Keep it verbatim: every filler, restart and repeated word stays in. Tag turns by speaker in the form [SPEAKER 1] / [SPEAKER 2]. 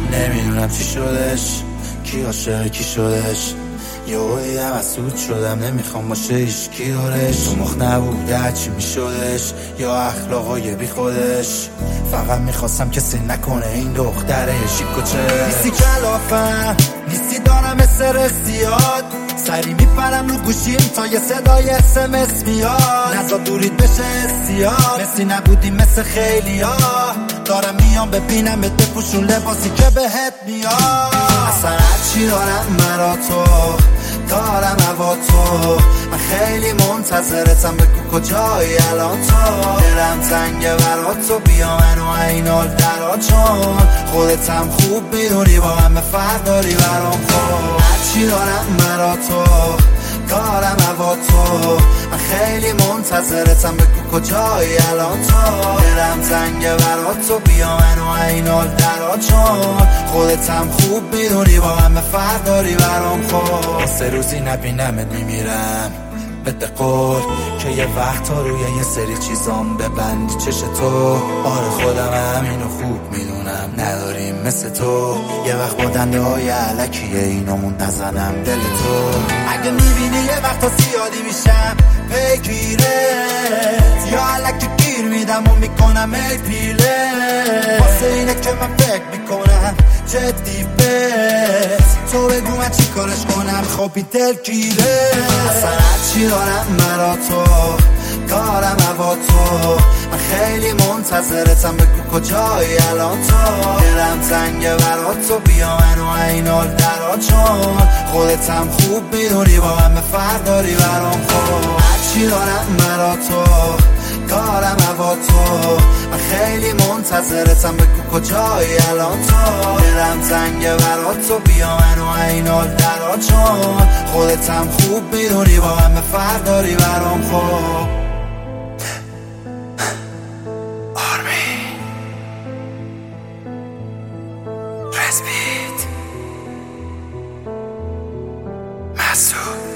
[SPEAKER 1] نمیدونم چی شدش، کی عاشق کی شدش. یهویی حسود شدم نمیخوام باشه هیچ کی دارش. تو مخ نبوده چی میشدش، یا اخلاقای بی خودش. فقط میخواستم کسی نکنه این دختره شیکوچه. نیستی کلافم نیستی دارم استرس زیاد، سری میپرم رو گوشیم تا یه صدای اسمس میاد. نزا دورید بشه سیاه، مثلی نبودی مثل خیلی ها. دارم میام ببینم ات بپوشون لباسی که بهت میاد. اصلا هرچی دارم مرا تو دارم هوا تو. من خیلی منتظرتم بگو کجایی الان تو. دلم تنگه برا تو بیا منو اینال درا، چون خودتم خوب میدونی با همه فرق داری برام. خود هرچی دارم مرا تو دارم هوا تو. من خیلی منتظرتم بگو کجایی الان تو. دلم تنگه برا تو بیا منو اینال درا، چون خودتم خوب میدونی با همه فرق داری برام. خود سه روزی نبینمت میمیرم بده قول که یه وقت تا روی یه سری چیزام ببندی چش تو. آره خودم همینو خوب میدونم نداریم مثل تو. یه وقت با دنده های علکیه اینامون نزنم دل تو. اگه میبینی یه وقت تا زیادی میشم پیگیرت، یا علکی گیر میدم و میکنم ای پیله. واسه اینه که من فکر میکنم جدی بهت. تو بگو من چی کارش کنم خوابی دل گیره. اصلا هرچی دارم مرا تو دارم هوا تو. من خیلی منتظرتم بگو کجایی الان تو. دلم تنگه برا تو بیا منو اینال درا، چون خودتم خوب میدونی با همه فرق داری برام. خود هرچی دارم مرا تو دارم هوا تو. من خیلی منتظرتم بگو کجایی الان تو. دلم تنگه برا تو بیا منو اینال درا، چون خودتم خوب میدونی با همه فرق داری برام. خب آرمین رسپید مسعود